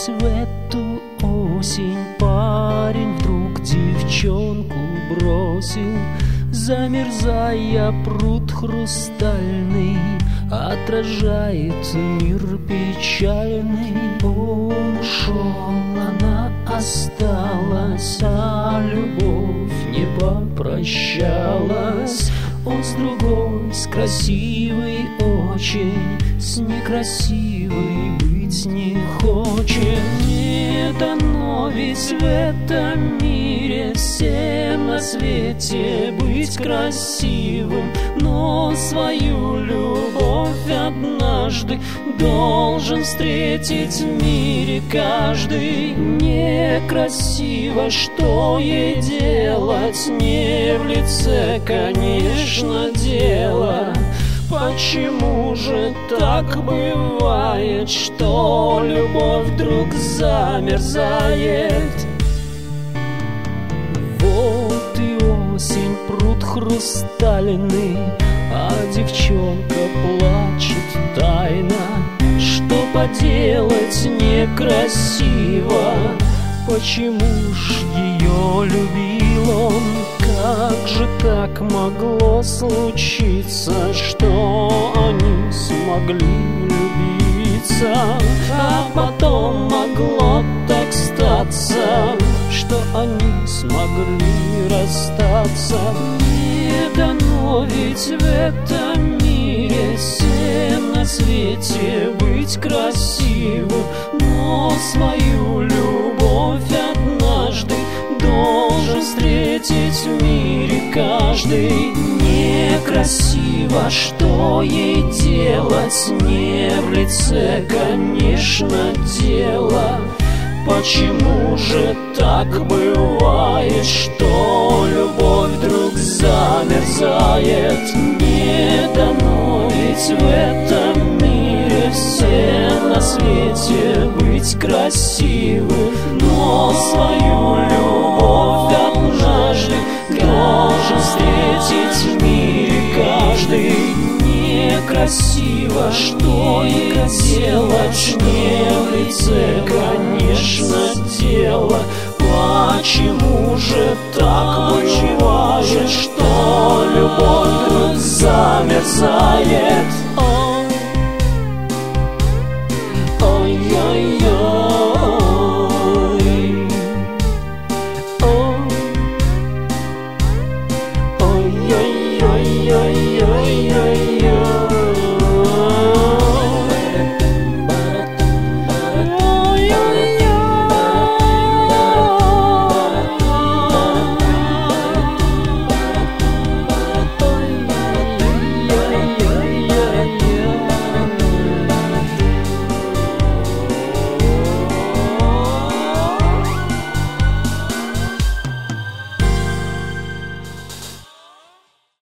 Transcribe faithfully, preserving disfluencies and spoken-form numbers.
в эту осень парень вдруг девчонку бросил. Замерзая, пруд хрустальный отражает мир печальный. Он ушел, она осталась, а любовь не попрощалась. Он с другой, с красивой очень, с некрасивой быть не хочет. Не дано ведь в этом мире всем на свете быть красивым, но свою любовь однажды должен встретить в мире каждый. Некрасиво, что ей делать, не в лице, конечно, дело. Почему же так бывает, что любовь вдруг замерзает? Вот и осень, пруд хрустальный, а девчонка плачет тайно. Что поделать, некрасиво, почему ж ее любил он? Как же так могло случиться, что они смогли любиться? А потом могло так статься, что они смогли расстаться. Не дано ведь в этом мире всем на свете быть красивым, но свою любовь однажды должен встретить в мире каждый. Некрасиво, что ей делать, не в лице, конечно, дело. Почему же так бывает, что любовь вдруг замерзает? Не дано ведь в этом мире всем на свете быть красивым, но свою любовь однажды должен встретить в мире каждый. Некрасиво, что ей делать, не в лице,